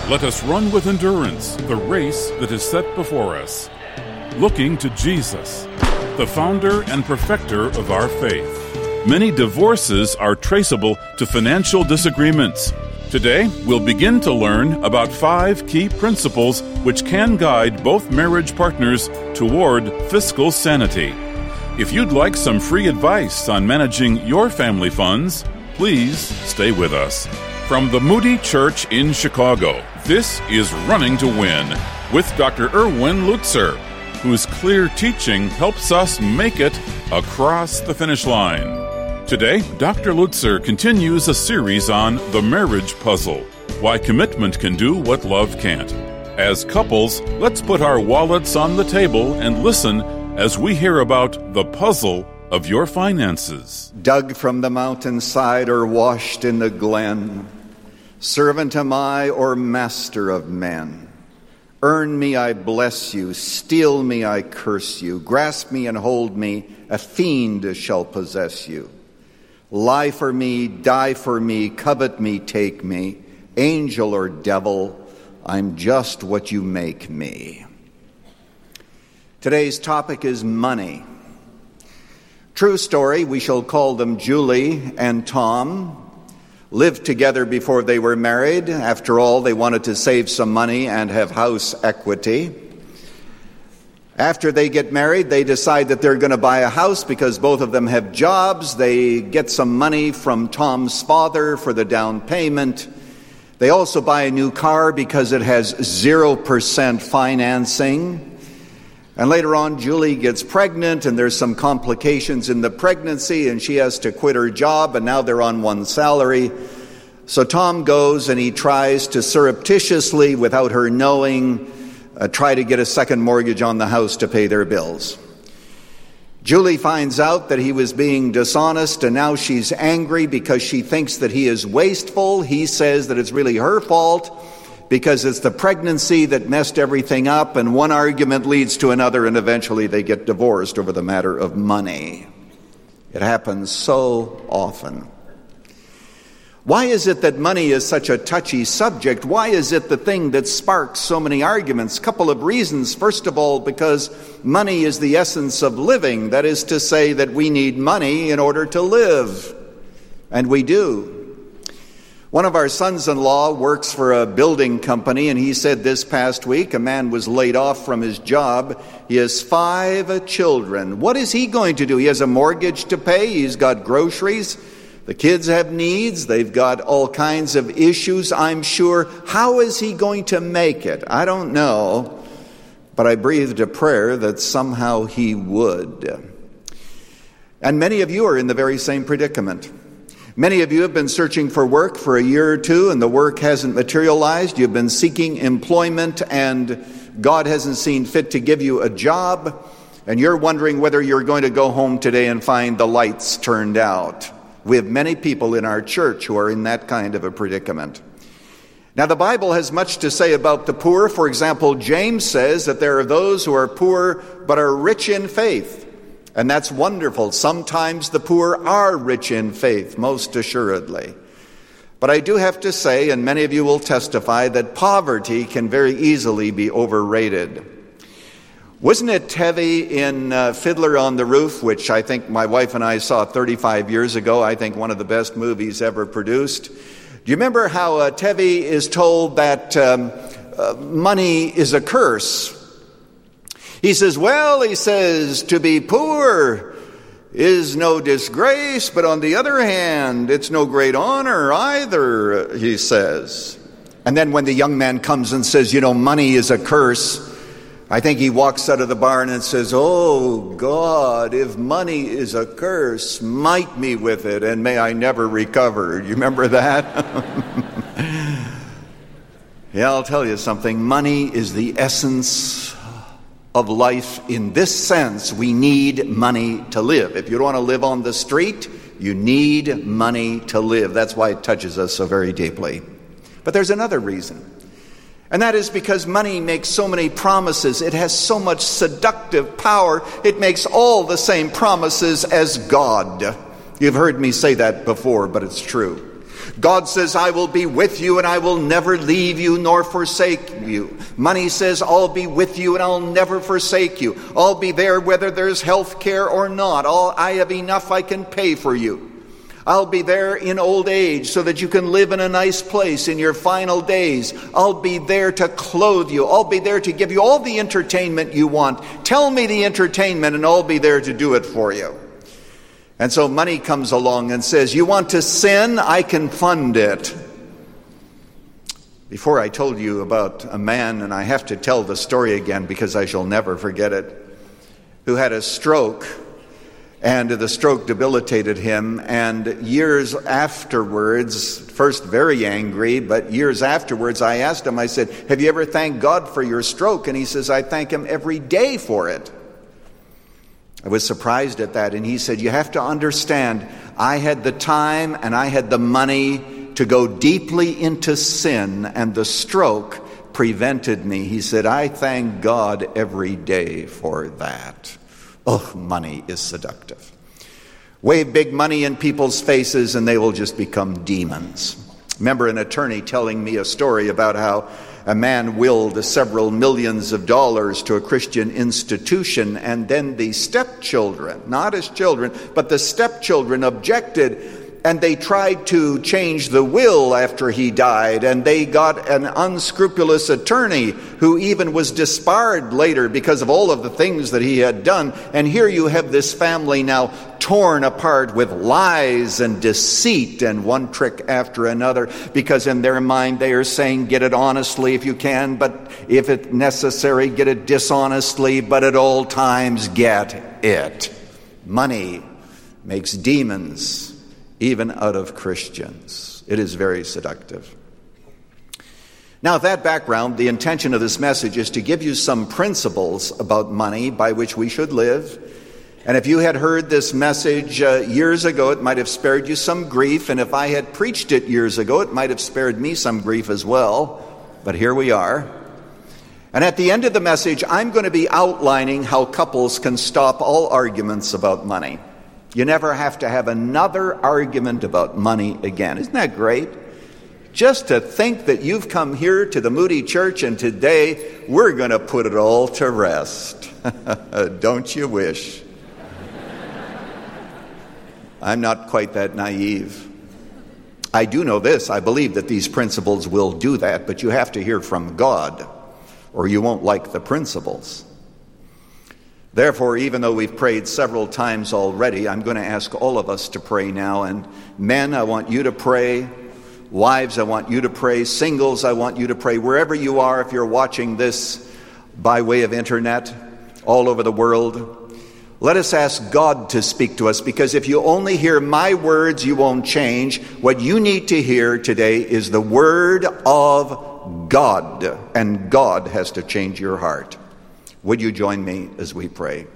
Let us run with endurance the race that is set before us, looking to Jesus, the founder and perfecter of our faith. Many divorces are traceable to financial disagreements. Today, we'll begin to learn about 5 key principles which can guide both marriage partners toward fiscal sanity. If you'd like some free advice on managing your family funds, please stay with us. From the Moody Church in Chicago, this is Running to Win with Dr. Erwin Lutzer, whose clear teaching helps us make it across the finish line. Today, Dr. Lutzer continues a series on the marriage puzzle, why commitment can do what love can't. As couples, let's put our wallets on the table and listen as we hear about the puzzle of your finances. Dug from the mountainside or washed in the glen, servant am I or master of men. Earn me, I bless you. Steal me, I curse you. Grasp me and hold me, a fiend shall possess you. Lie for me, die for me, covet me, take me. Angel or devil, I'm just what you make me. Today's topic is money. True story, we shall call them Julie and Tom. Lived together before they were married. After all, they wanted to save some money and have house equity. After they get married, they decide that they're going to buy a house because both of them have jobs. They get some money from Tom's father for the down payment. They also buy a new car because it has 0% financing. And later on, Julie gets pregnant, and there's some complications in the pregnancy, and she has to quit her job, and now they're on one salary. So Tom goes and he tries to surreptitiously, without her knowing, try to get a second mortgage on the house to pay their bills. Julie finds out that he was being dishonest, and now she's angry because she thinks that he is wasteful. He says that it's really her fault because it's the pregnancy that messed everything up, and one argument leads to another, and eventually they get divorced over the matter of money. It happens so often. Why is it that money is such a touchy subject? Why is it the thing that sparks so many arguments? Couple of reasons. First of all, because money is the essence of living. That is to say that we need money in order to live. And we do. One of our sons-in-law works for a building company, and he said this past week a man was laid off from his job. He has 5 children. What is he going to do? He has a mortgage to pay. He's got groceries. The kids have needs. They've got all kinds of issues, I'm sure. How is he going to make it? I don't know. But I breathed a prayer that somehow he would. And many of you are in the very same predicament. Many of you have been searching for work for a year or two, and the work hasn't materialized. You've been seeking employment, and God hasn't seen fit to give you a job. And you're wondering whether you're going to go home today and find the lights turned out. We have many people in our church who are in that kind of a predicament. Now, the Bible has much to say about the poor. For example, James says that there are those who are poor but are rich in faith. And that's wonderful. Sometimes the poor are rich in faith, most assuredly. But I do have to say, and many of you will testify, that poverty can very easily be overrated. Wasn't it Tevi in Fiddler on the Roof, which I think my wife and I saw 35 years ago, I think one of the best movies ever produced? Do you remember how Tevi is told that money is a curse? He says, to be poor is no disgrace, but on the other hand, it's no great honor either, he says. And then when the young man comes and says, money is a curse, I think he walks out of the barn and says, oh God, if money is a curse, smite me with it and may I never recover. You remember that? Yeah, I'll tell you something. Money is the essence of life. In this sense, we need money to live. If you don't want to live on the street, you need money to live. That's why it touches us so very deeply. But there's another reason. And that is because money makes so many promises. It has so much seductive power. It makes all the same promises as God. You've heard me say that before, but it's true. God says, I will be with you and I will never leave you nor forsake you. Money says, I'll be with you and I'll never forsake you. I'll be there whether there's health care or not. I have enough I can pay for you. I'll be there in old age so that you can live in a nice place in your final days. I'll be there to clothe you. I'll be there to give you all the entertainment you want. Tell me the entertainment and I'll be there to do it for you. And so money comes along and says, you want to sin? I can fund it. Before I told you about a man, and I have to tell the story again because I shall never forget it, who had a stroke. And the stroke debilitated him, and years afterwards, first very angry, but years afterwards, I asked him, I said, have you ever thanked God for your stroke? And he says, I thank him every day for it. I was surprised at that, and he said, you have to understand, I had the time and I had the money to go deeply into sin, and the stroke prevented me. He said, I thank God every day for that. Oh, money is seductive. Wave big money in people's faces and they will just become demons. Remember an attorney telling me a story about how a man willed several millions of dollars to a Christian institution, and then the stepchildren, not his children, but the stepchildren objected, and they tried to change the will after he died, and they got an unscrupulous attorney who even was disbarred later because of all of the things that he had done. And here you have this family now torn apart with lies and deceit and one trick after another, because in their mind they are saying, get it honestly if you can, but if it's necessary, get it dishonestly, but at all times get it. Money makes demons even out of Christians. It is very seductive. Now, with that background, the intention of this message is to give you some principles about money by which we should live. And if you had heard this message years ago, it might have spared you some grief. And if I had preached it years ago, it might have spared me some grief as well. But here we are. And at the end of the message, I'm going to be outlining how couples can stop all arguments about money. You never have to have another argument about money again. Isn't that great? Just to think that you've come here to the Moody Church and today we're going to put it all to rest. Don't you wish? I'm not quite that naive. I do know this. I believe that these principles will do that, but you have to hear from God or you won't like the principles. Therefore, even though we've prayed several times already, I'm going to ask all of us to pray now. And men, I want you to pray. Wives, I want you to pray. Singles, I want you to pray. Wherever you are, if you're watching this by way of internet, all over the world, let us ask God to speak to us, because if you only hear my words, you won't change. What you need to hear today is the word of God, and God has to change your heart. Would you join me as we pray?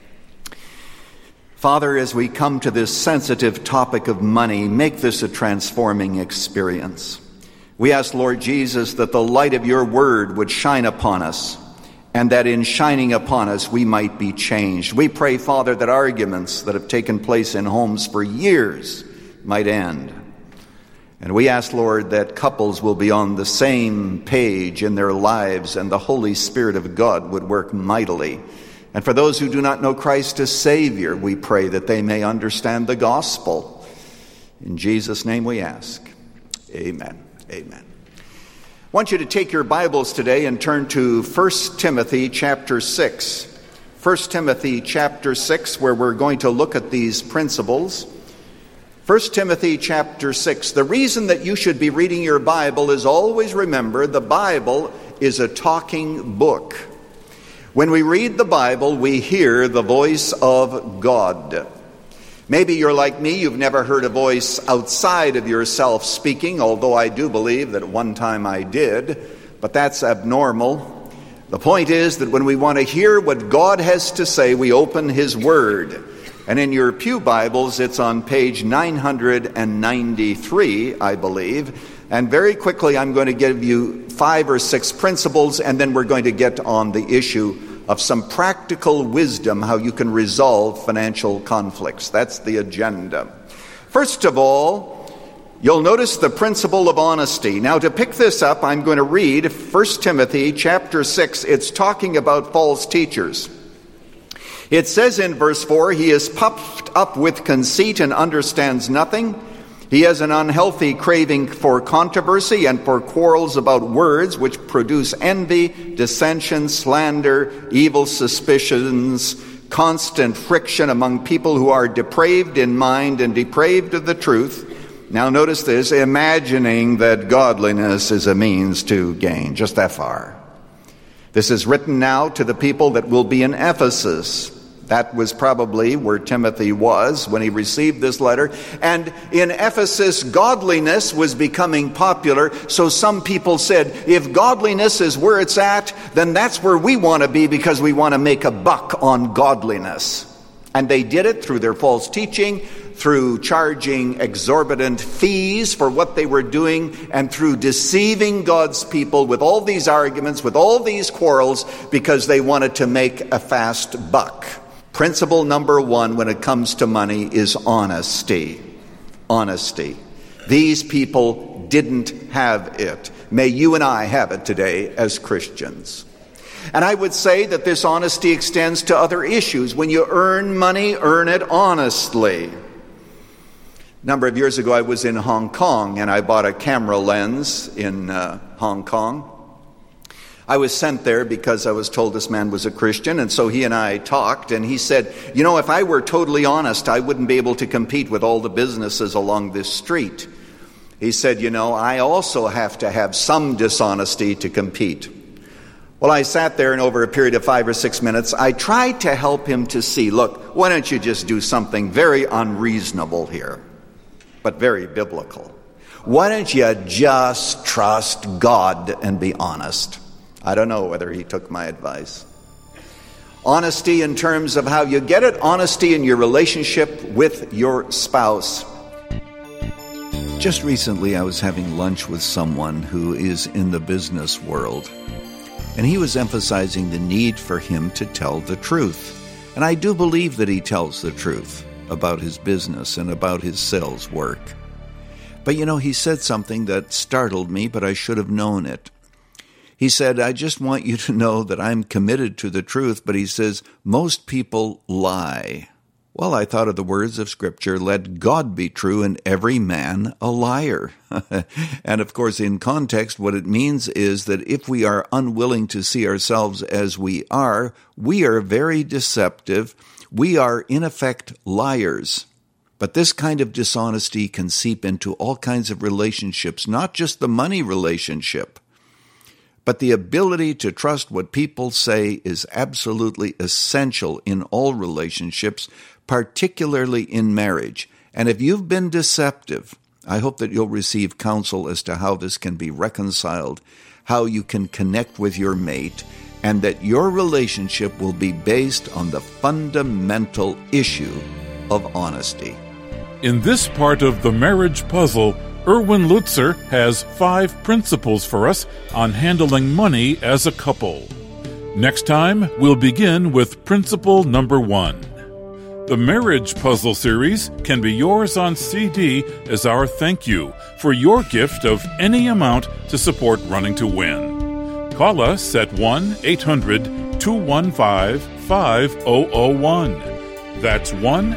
Father, as we come to this sensitive topic of money, make this a transforming experience. We ask, Lord Jesus, that the light of your word would shine upon us, and that in shining upon us we might be changed. We pray, Father, that arguments that have taken place in homes for years might end. And we ask, Lord, that couples will be on the same page in their lives, and the Holy Spirit of God would work mightily. And for those who do not know Christ as Savior, we pray that they may understand the gospel. In Jesus' name we ask. Amen. Amen. I want you to take your Bibles today and turn to 1 Timothy chapter 6. 1 Timothy chapter 6, where we're going to look at these principles. 1 Timothy chapter 6. The reason that you should be reading your Bible is always remember the Bible is a talking book. When we read the Bible, we hear the voice of God. Maybe you're like me, you've never heard a voice outside of yourself speaking, although I do believe that at one time I did, but that's abnormal. The point is that when we want to hear what God has to say, we open His Word. And in your pew Bibles, it's on page 993, I believe. And very quickly, I'm going to give you 5 or 6 principles, and then we're going to get on the issue of some practical wisdom, how you can resolve financial conflicts. That's the agenda. First of all, you'll notice the principle of honesty. Now, to pick this up, I'm going to read 1 Timothy chapter 6. It's talking about false teachers. It says in verse 4, he is puffed up with conceit and understands nothing. He has an unhealthy craving for controversy and for quarrels about words, which produce envy, dissension, slander, evil suspicions, constant friction among people who are depraved in mind and depraved of the truth. Now notice this, imagining that godliness is a means to gain. Just that far. This is written now to the people that will be in Ephesus. That was probably where Timothy was when he received this letter. And in Ephesus, godliness was becoming popular. So some people said, if godliness is where it's at, then that's where we want to be because we want to make a buck on godliness. And they did it through their false teaching, through charging exorbitant fees for what they were doing, and through deceiving God's people with all these arguments, with all these quarrels, because they wanted to make a fast buck. Principle number one when it comes to money is honesty. Honesty. These people didn't have it. May you and I have it today as Christians. And I would say that this honesty extends to other issues. When you earn money, earn it honestly. A number of years ago, I was in Hong Kong, and I bought a camera lens in Hong Kong. I was sent there because I was told this man was a Christian, and so he and I talked, and he said, you know, if I were totally honest, I wouldn't be able to compete with all the businesses along this street. He said, you know, I also have to have some dishonesty to compete. Well, I sat there, and over a period of 5 or 6 minutes, I tried to help him to see, look, why don't you just do something very unreasonable here, but very biblical? Why don't you just trust God and be honest? I don't know whether he took my advice. Honesty in terms of how you get it. Honesty in your relationship with your spouse. Just recently I was having lunch with someone who is in the business world, and he was emphasizing the need for him to tell the truth. And I do believe that he tells the truth about his business and about his sales work. But you know, he said something that startled me, but I should have known it. He said, I just want you to know that I'm committed to the truth, but he says, most people lie. Well, I thought of the words of Scripture, let God be true and every man a liar. And of course, in context, what it means is that if we are unwilling to see ourselves as we are very deceptive. We are, in effect, liars. But this kind of dishonesty can seep into all kinds of relationships, not just the money relationship. But the ability to trust what people say is absolutely essential in all relationships, particularly in marriage. And if you've been deceptive, I hope that you'll receive counsel as to how this can be reconciled, how you can connect with your mate, and that your relationship will be based on the fundamental issue of honesty. In this part of the marriage puzzle, Erwin Lutzer has 5 principles for us on handling money as a couple. Next time, we'll begin with principle number 1. The Marriage Puzzle series can be yours on CD as our thank you for your gift of any amount to support Running to Win. Call us at 1-800-215-5001. That's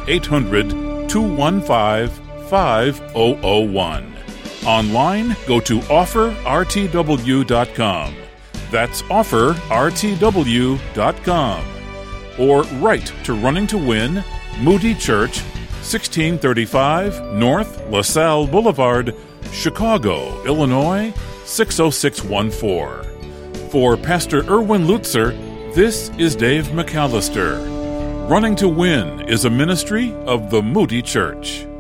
1-800-215-5001. Online, go to offerrtw.com. That's offerrtw.com. Or write to Running to Win, Moody Church, 1635 North LaSalle Boulevard, Chicago, Illinois, 60614. For Pastor Erwin Lutzer, this is Dave McAllister. Running to Win is a ministry of the Moody Church.